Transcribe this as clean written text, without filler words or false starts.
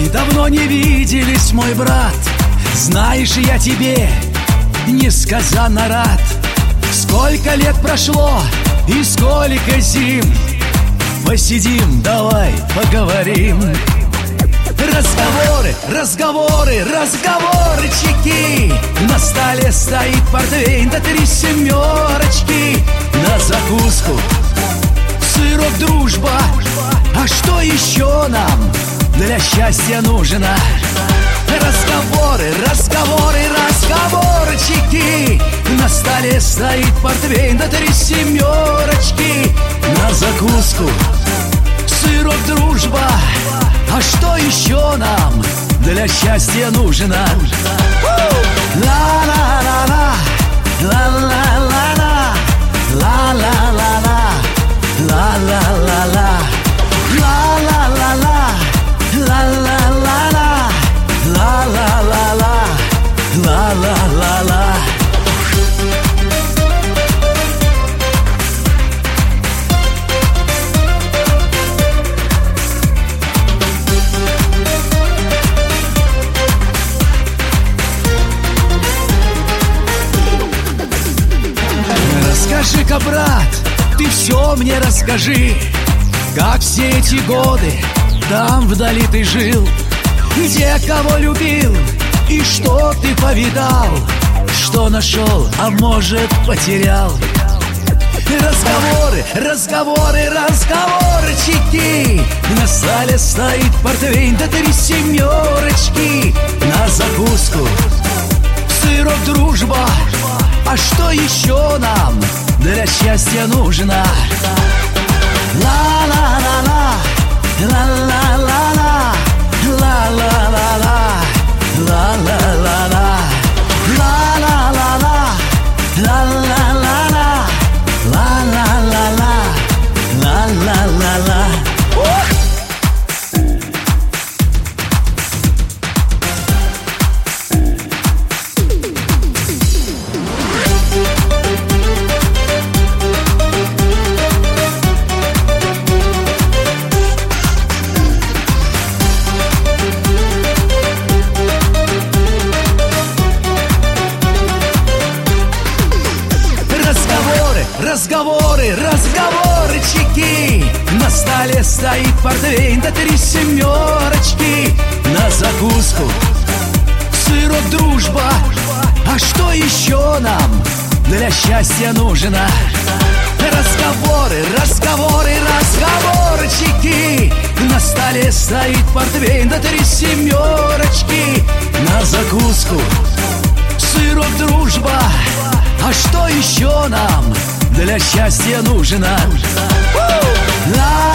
Давно не виделись, мой брат. Знаешь, я тебе несказанно рад. Сколько лет прошло и сколько зим. Посидим, давай поговорим. Разговоры, разговоры, разговорчики. На столе стоит портвейн, да 3 семерочки. На закуску сырок, дружба. А что еще нам для счастья нужно? Разговоры, разговоры, разговорчики. На столе стоит портвейн, да 3 семерочки. На закуску сырок, дружба. А что еще нам для счастья нужно? Ла-ла-ла-ла, ла-ла-ла-ла, ла-ла-ла-ла, ла-ла-ла-ла, ла-ла-ла-ла, ла-ла-ла-ла, ла-ла-ла-ла, ла-ла-ла-ла. Расскажи-ка, брат, ты все мне расскажи. Как все эти годы там вдали ты жил, где кого любил и что ты повидал, что нашел, а может потерял. Разговоры, разговоры, разговорчики. На столе стоит портвейн, да 3 семерочки. На закуску сырок, дружба. А что еще нам для счастья нужно? Ла-ла-ла-ла, ла-ла-ла-ла, ла-ла-ла-ла, ла-ла-ла-ла, ла-ла-ла-ла, ла-ла-ла-ла, ла-ла-ла-ла, ла-ла-ла-ла. Разговоры, разговорчики. На столе стоит портвейн, да 3 семерочки. На закуску сырок, дружба. А что еще нам для счастья нужно? Разговоры, разговоры, разговорчики. На столе стоит портвейн, да 3 семерочки. На закуску сырок, дружба. А что еще нам для счастья нужно? Ла